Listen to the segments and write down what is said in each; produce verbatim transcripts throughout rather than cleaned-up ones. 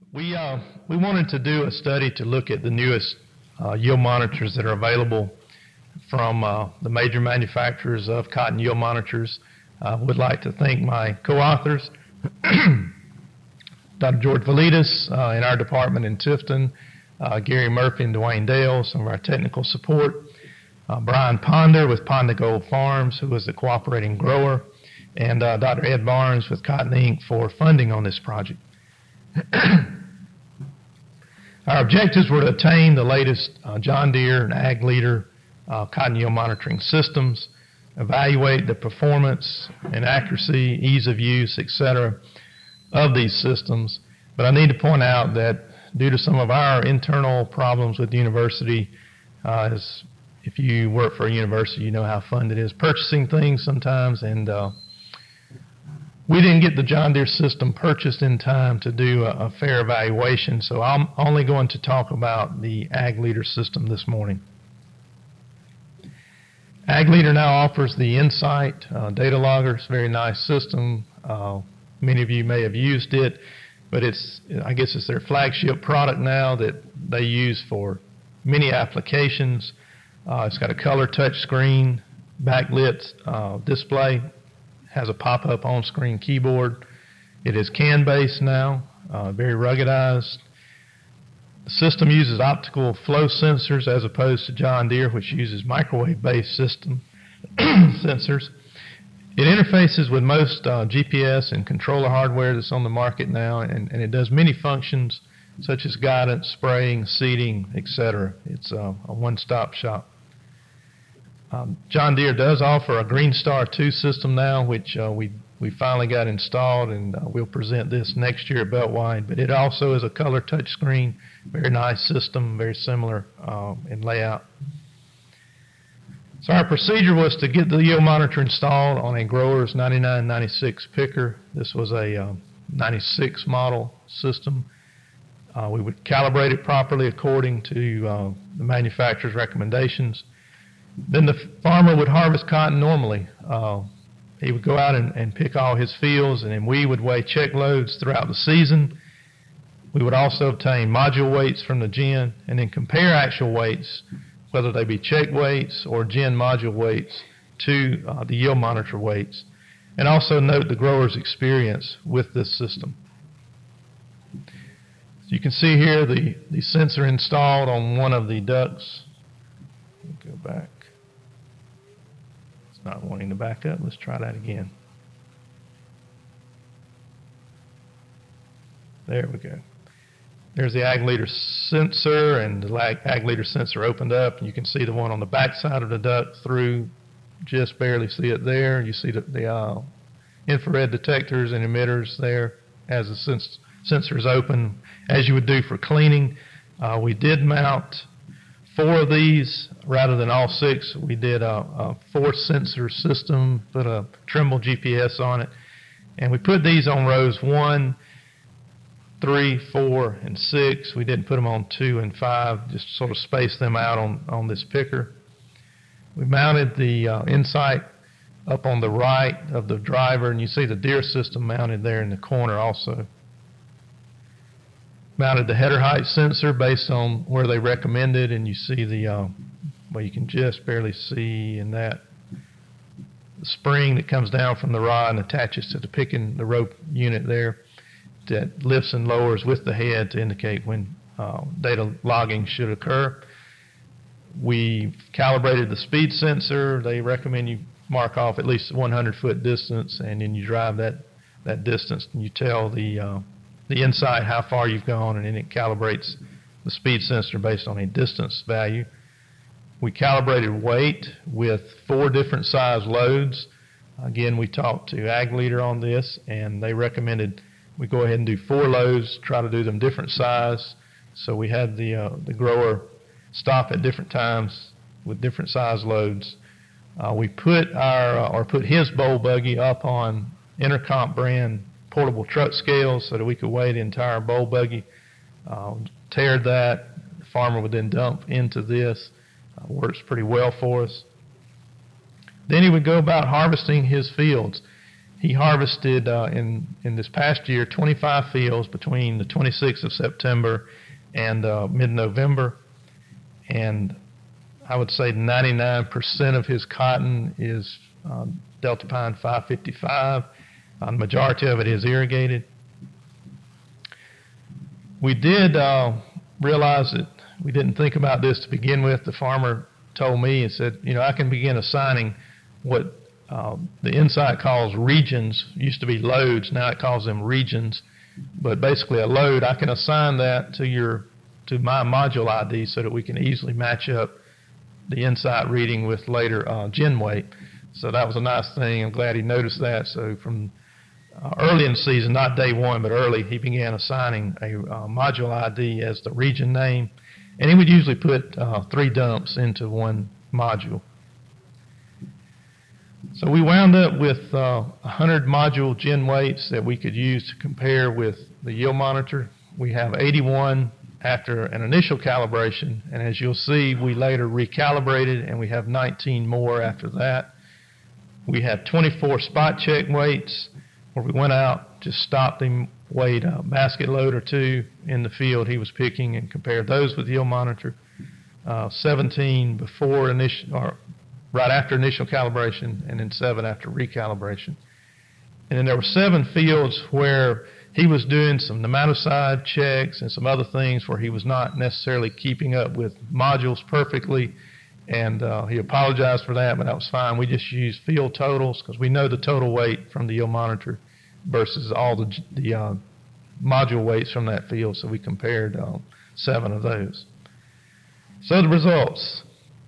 We, uh, we wanted to do a study to look at the newest uh, yield monitors that are available from uh, the major manufacturers of cotton yield monitors. I uh, would like to thank my co-authors, Doctor George Validas uh, in our department in Tifton, uh, Gary Murphy and Dwayne Dale, some of our technical support, uh, Brian Ponder with Ponder Gold Farms, who is the cooperating grower, and uh, Doctor Ed Barnes with Cotton Incorporated for funding on this project. Our objectives were to obtain the latest uh, John Deere and Ag Leader uh, cotton yield monitoring systems, evaluate the performance and accuracy, ease of use, et cetera, of these systems. But I need to point out that due to some of our internal problems with the university, uh, as if you work for a university, you know how fun it is purchasing things sometimes, and uh, we didn't get the John Deere system purchased in time to do a, a fair evaluation, so I'm only going to talk about the Ag Leader system this morning. Ag Leader now offers the Insight uh, data logger. It's a very nice system. Uh, many of you may have used it, but it's, I guess it's their flagship product now that they use for many applications. Uh, it's got a color touch screen, backlit uh, display, has a pop-up on-screen keyboard. It is C A N-based now, uh, very ruggedized. The system uses optical flow sensors as opposed to John Deere, which uses microwave-based system sensors. It interfaces with most uh, G P S and controller hardware that's on the market now, and, and it does many functions such as guidance, spraying, seeding, et cetera. It's uh, a one-stop shop. Um, John Deere does offer a Green Star two system now, which uh, we we finally got installed, and uh, we'll present this next year at Beltwide. But it also is a color touch screen, very nice system, very similar uh, in layout. So our procedure was to get the yield monitor installed on a Growers ninety-nine ninety-six picker. This was a uh, ninety-six model system. Uh, we would calibrate it properly according to uh, the manufacturer's recommendations. Then the farmer would harvest cotton normally. Uh, he would go out and, and pick all his fields, and then we would weigh check loads throughout the season. We would also obtain module weights from the gen and then compare actual weights, whether they be check weights or gen module weights, to uh, the yield monitor weights, and also note the grower's experience with this system. So you can see here the, the sensor installed on one of the ducts. Go back. It's not wanting to back up. Let's try that again. There we go. There's the Ag Leader sensor, and the Ag Leader sensor opened up, and you can see the one on the back side of the duct through, just barely see it there. You see the, the uh, infrared detectors and emitters there as the sens sensor is open, as you would do for cleaning. Uh, we did mount four of these rather than all six. We did a, a four sensor system, put a Trimble G P S on it, and we put these on rows one, three, four, and six. We didn't put them on two and five, just sort of space them out on, on this picker. We mounted the uh, Insight up on the right of the driver, and you see the Deere system mounted there in the corner also. Mounted the header height sensor based on where they recommended, and you see the, uh, well, you can just barely see in that, the spring that comes down from the rod and attaches to the picking, the rope unit there, that lifts and lowers with the head to indicate when uh, data logging should occur. We calibrated the speed sensor. They recommend you mark off at least one hundred foot distance, and then you drive that, that distance, and you tell the uh, the Insight how far you've gone, and then it calibrates the speed sensor based on a distance value. We calibrated weight with four different size loads. Again, we talked to Ag Leader on this, and they recommended we go ahead and do four loads, try to do them different size. So we had the, uh, the grower stop at different times with different size loads. Uh, we put our, uh, or put his bowl buggy up on Intercomp brand portable truck scales so that we could weigh the entire bowl buggy. Uh, teared that. The farmer would then dump into this. Uh, works pretty well for us. Then he would go about harvesting his fields. he harvested uh, in, in this past year twenty-five fields between the twenty-sixth of September and uh, mid-November. And I would say ninety-nine percent of his cotton is uh, Delta Pine five fifty-five. Uh, the majority of it is irrigated. We did uh, realize that we didn't think about this to begin with. The farmer told me and said, you know, I can begin assigning what uh, the Insight calls regions. Used to be loads, now it calls them regions. But basically a load, I can assign that to your to my module I D so that we can easily match up the Insight reading with later uh, gin weight. So that was a nice thing. I'm glad he noticed that. So from uh, early in the season, not day one, but early, he began assigning a uh, module I D as the region name. And he would usually put uh, three dumps into one module. So we wound up with uh, one hundred module gin weights that we could use to compare with the yield monitor. We have eighty-one after an initial calibration, and as you'll see, we later recalibrated, and we have nineteen more after that. We had twenty-four spot check weights where we went out, just stopped him, weighed a basket load or two in the field he was picking and compared those with the yield monitor. Uh, seventeen before initial, or right after initial calibration, and then seven after recalibration. And then there were seven fields where he was doing some nematicide checks and some other things where he was not necessarily keeping up with modules perfectly, and uh, he apologized for that, but that was fine. We just used field totals because we know the total weight from the yield monitor versus all the, the uh, module weights from that field, so we compared uh, seven of those. So the results,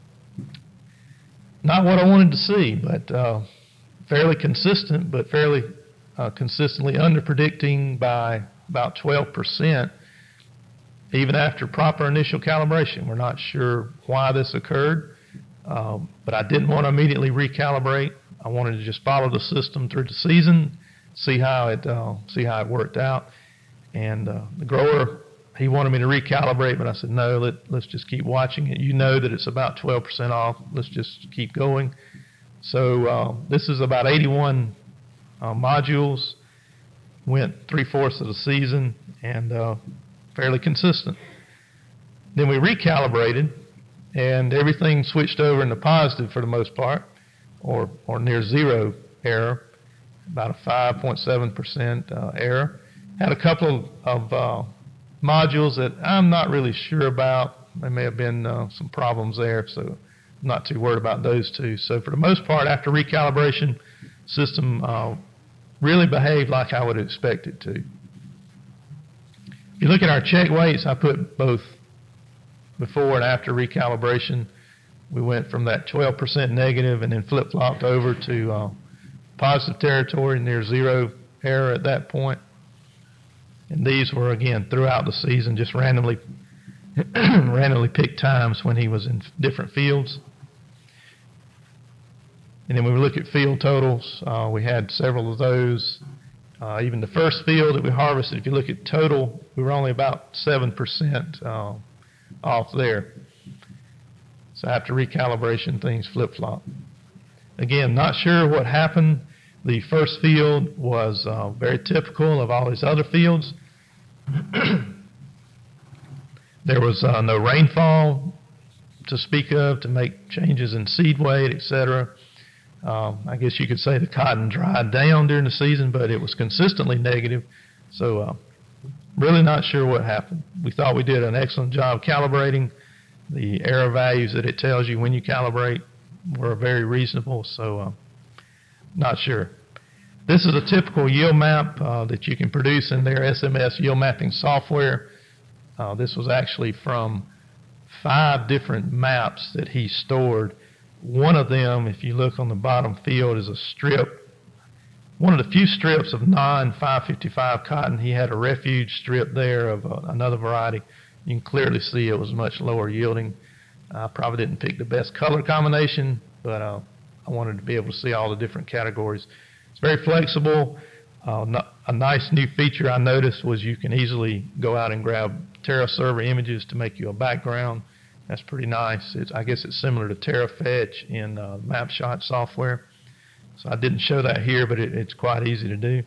not what I wanted to see, but uh, fairly consistent, but fairly uh, consistently under-predicting by about twelve percent, even after proper initial calibration. We're not sure why this occurred, uh, but I didn't want to immediately recalibrate. I wanted to just follow the system through the season, see how it uh, see how it worked out. And uh, the grower, he wanted me to recalibrate, but I said, no, let, let's just keep watching it. You know that it's about twelve percent off. Let's just keep going. So uh, this is about eighty-one uh, modules, went three-fourths of the season, and uh, fairly consistent. Then we recalibrated, and everything switched over into positive for the most part, or, or near zero error, about a five point seven percent uh, error. Had a couple of uh, modules that I'm not really sure about. There may have been uh, some problems there, so I'm not too worried about those two. So for the most part, after recalibration, system uh, really behaved like I would expect it to. If you look at our check weights, I put both before and after recalibration. We went from that twelve percent negative and then flip-flopped over to uh, positive territory, near zero error at that point. And these were, again, throughout the season, just randomly randomly picked times when he was in different fields. And then when we look at field totals, uh, we had several of those. Uh, even the first field that we harvested, if you look at total, we were only about seven percent uh, off there. So after recalibration, things flip-flop. Again, not sure what happened. The first field was uh, very typical of all these other fields. There was uh, no rainfall to speak of to make changes in seed weight, et cetera. Uh, I guess you could say the cotton dried down during the season, but it was consistently negative. So uh, really not sure what happened. We thought we did an excellent job calibrating. The error values that it tells you when you calibrate were very reasonable, so uh, not sure. This is a typical yield map uh, that you can produce in their S M S yield mapping software. Uh, this was actually from five different maps that he stored. One of them, if you look on the bottom field, is a strip, one of the few strips of non five fifty-five cotton. He had a refuge strip there of uh, another variety. You can clearly see it was much lower yielding. I probably didn't pick the best color combination, but uh, I wanted to be able to see all the different categories. It's very flexible. Uh, not, a nice new feature I noticed was you can easily go out and grab TerraServer images to make you a background. That's pretty nice. It's, I guess it's similar to TerraFetch in uh, MapShot software. So I didn't show that here, but it, it's quite easy to do.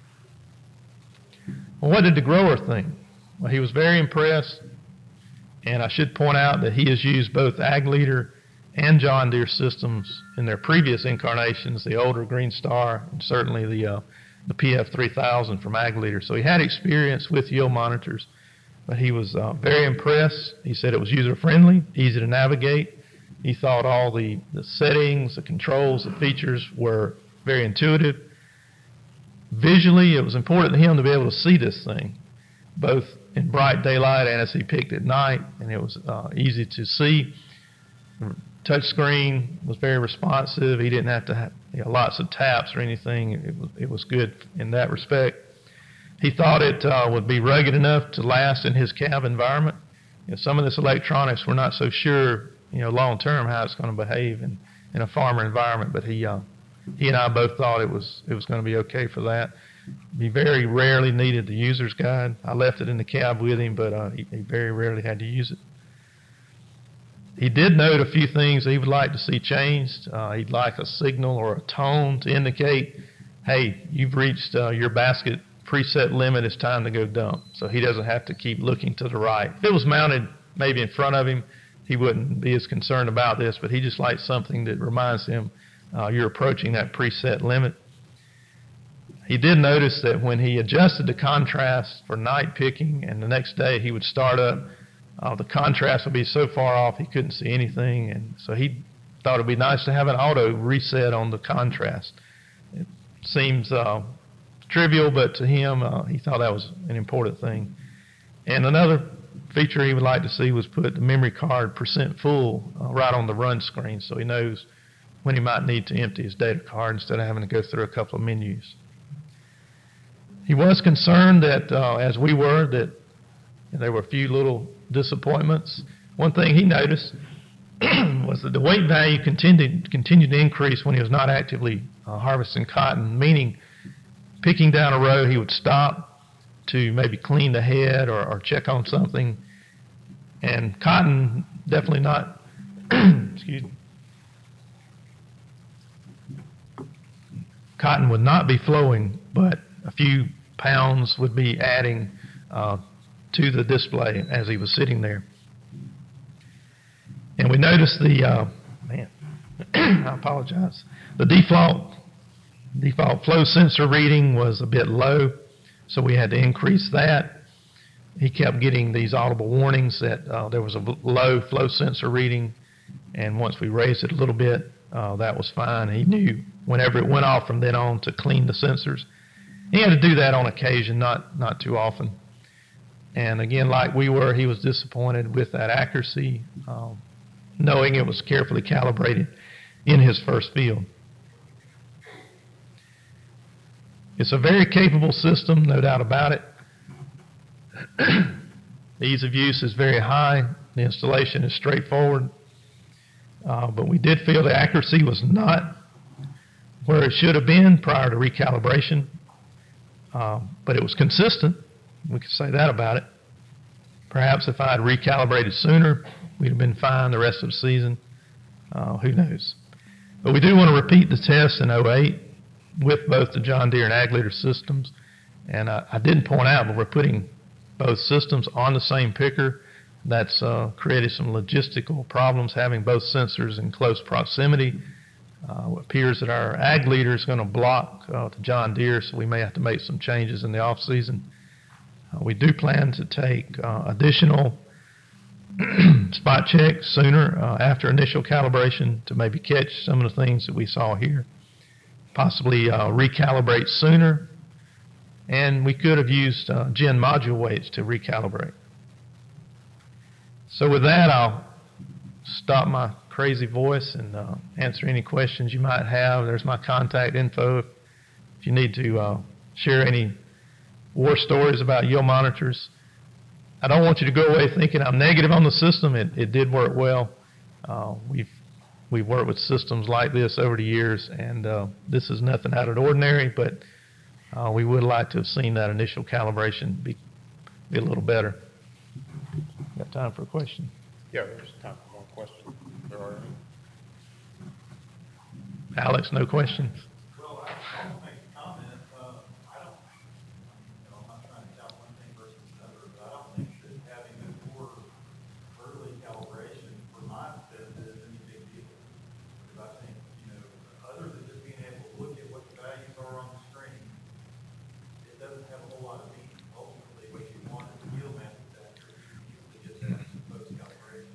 Well, what did the grower think? Well, he was very impressed, and I should point out that he has used both Ag Leader and John Deere systems in their previous incarnations, the older Green Star, and certainly the uh, the P F three thousand from Ag Leader. So he had experience with yield monitors, but he was uh, very impressed. He said it was user-friendly, easy to navigate. He thought all the, the settings, the controls, the features were very intuitive. Visually, it was important to him to be able to see this thing, both in bright daylight and as he picked at night, and it was uh, easy to see. The touch screen was very responsive. He didn't have to have you know, lots of taps or anything. It was, it was good in that respect. He thought it uh, would be rugged enough to last in his cab environment. You know, some of this electronics, we're not so sure, you know, long term how it's going to behave in, in a farmer environment. But he, uh, he and I both thought it was it was going to be okay for that. He very rarely needed the user's guide. I left it in the cab with him, but uh, he, he very rarely had to use it. He did note a few things he would like to see changed. Uh, he'd like a signal or a tone to indicate, hey, you've reached uh, your basket preset limit, it's time to go dump. So he doesn't have to keep looking to the right. If it was mounted maybe in front of him, he wouldn't be as concerned about this, but he just likes something that reminds him uh, you're approaching that preset limit. He did notice that when he adjusted the contrast for night picking and the next day he would start up, uh, the contrast would be so far off he couldn't see anything, and so he thought it would be nice to have an auto reset on the contrast. It seems uh, trivial, but to him, uh, he thought that was an important thing. And another feature he would like to see was put the memory card percent full uh, right on the run screen, so he knows when he might need to empty his data card instead of having to go through a couple of menus. He was concerned that, uh, as we were, that there were a few little disappointments. One thing he noticed was that the weight value continued, continued to increase when he was not actively uh, harvesting cotton, meaning picking down a row, he would stop to maybe clean the head or, or check on something. And cotton, definitely not, excuse me, cotton would not be flowing, but a few pounds would be adding uh, to the display as he was sitting there. And we noticed the, uh, man, I apologize, the default, default flow sensor reading was a bit low, so we had to increase that. He kept getting these audible warnings that uh, there was a low flow sensor reading, and once we raised it a little bit, uh, that was fine. He knew whenever it went off from then on to clean the sensors. He had to do that on occasion, not, not too often. And again, like we were, he was disappointed with that accuracy, um, knowing it was carefully calibrated in his first field. It's a very capable system, no doubt about it. The ease of use is very high. The installation is straightforward. Uh, but we did feel the accuracy was not where it should have been prior to recalibration. Uh, but it was consistent. We could say that about it. Perhaps if I had recalibrated sooner, we'd have been fine the rest of the season. Uh, who knows? But we do want to repeat the test in oh eight with both the John Deere and Ag Leader systems. And I, I didn't point out, but we're putting both systems on the same picker. That's uh, created some logistical problems having both sensors in close proximity. Uh, it appears that our Ag Leader is going to block uh, the John Deere, so we may have to make some changes in the off season. Uh, we do plan to take uh, additional spot checks sooner uh, after initial calibration to maybe catch some of the things that we saw here. Possibly uh, recalibrate sooner, and we could have used uh, gen module weights to recalibrate. So with that, I'll stop my crazy voice and uh, answer any questions you might have. There's my contact info if, if you need to uh, share any war stories about yield monitors. I don't want you to go away thinking I'm negative on the system. It, it did work well. Uh, we've we've worked with systems like this over the years, and uh, this is nothing out of the ordinary, but uh, we would like to have seen that initial calibration be, be a little better. Got time for a question? Yeah, there's time for one question. There are any? Alex, no questions?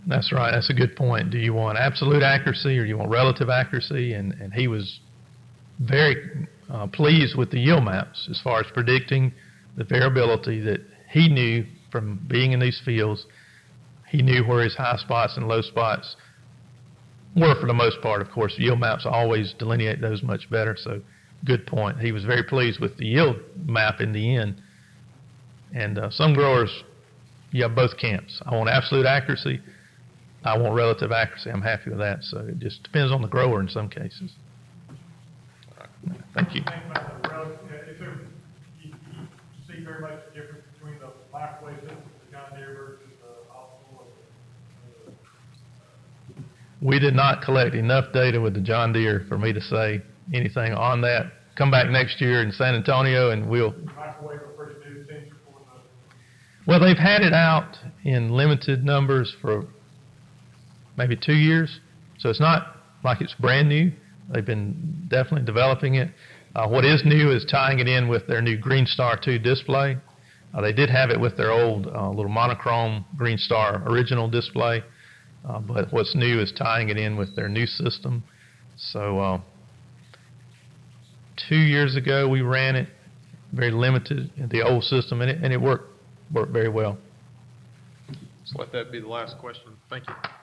That's right. That's a good point. Do you want absolute accuracy or do you want relative accuracy? And, and he was very uh, pleased with the yield maps as far as predicting the variability that he knew from being in these fields. He knew where his high spots and low spots were for the most part. Of course, yield maps always delineate those much better, so good point. He was very pleased with the yield map in the end. And uh, some growers, you have both camps. I want absolute accuracy. I want relative accuracy. I'm happy with that. So it just depends on the grower in some cases. Thank you. Think about the road. Is there, you, you see very much difference between the microwave system, the John Deere versus the optical? Uh, We did not collect enough data with the John Deere for me to say anything on that. Come back next year in San Antonio and we'll. Microwave or first new sensor for the. Well, they've had it out in limited numbers for maybe two years, so it's not like it's brand new. They've been definitely developing it. Uh, what is new is tying it in with their new Green Star two display. Uh, they did have it with their old uh, little monochrome Green Star original display, uh, but what's new is tying it in with their new system. So uh, two years ago we ran it very limited in the old system, and it, and it worked worked very well. Let's let that be the last question. Thank you.